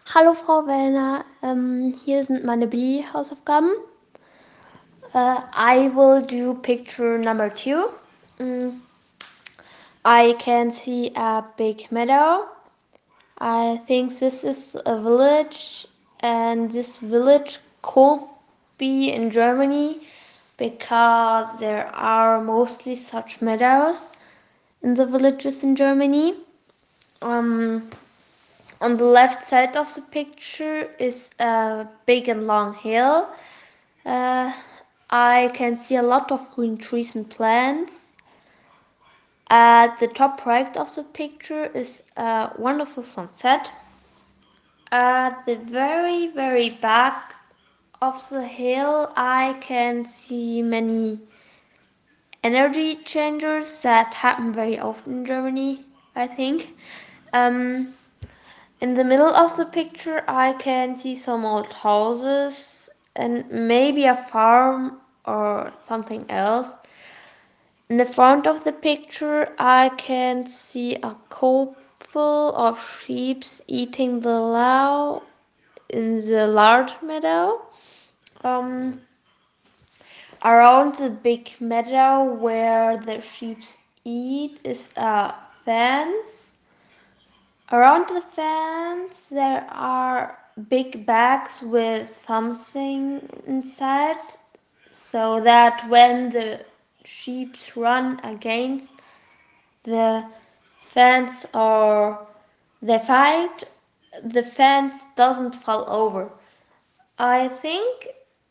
Hallo Frau Wellner, hier sind meine B-Hausaufgaben. I will do picture number 2. I can see a big meadow. I think this is a village, and this village could be in Germany because there are mostly such meadows in the villages in Germany. On the left side of the picture is a big and long hill. I can see a lot of green trees and plants. At the top right of the picture is a wonderful sunset. At the very back of the hill, I can see many energy changers that happen very often in Germany, I think. In the middle of the picture, I can see some old houses and maybe a farm or something else. In the front of the picture, I can see a couple of sheep eating the low in the large meadow. Around the big meadow where the sheep eat is a fence. Around the fence there are big bags with something inside, so that when the sheep run against the fence or they fight, the fence doesn't fall over. I think,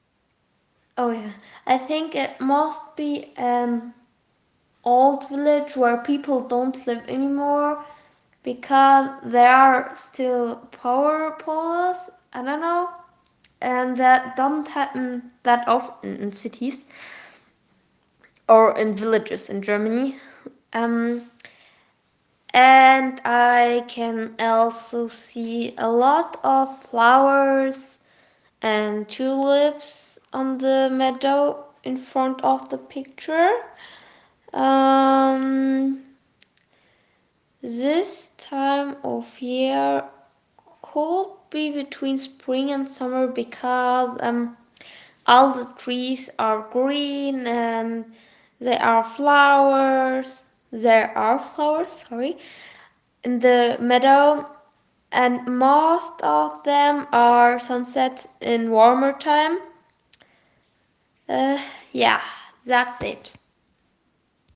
I think it must be an old village where people don't live anymore because there are still power poles, I don't know, and that doesn't happen that often in cities or in villages in Germany. And I can also see a lot of flowers and tulips on the meadow in front of the picture. This time of year could be between spring and summer because all the trees are green and there are flowers. Sorry, in the meadow, and most of them are sunset in warmer time. Yeah, that's it.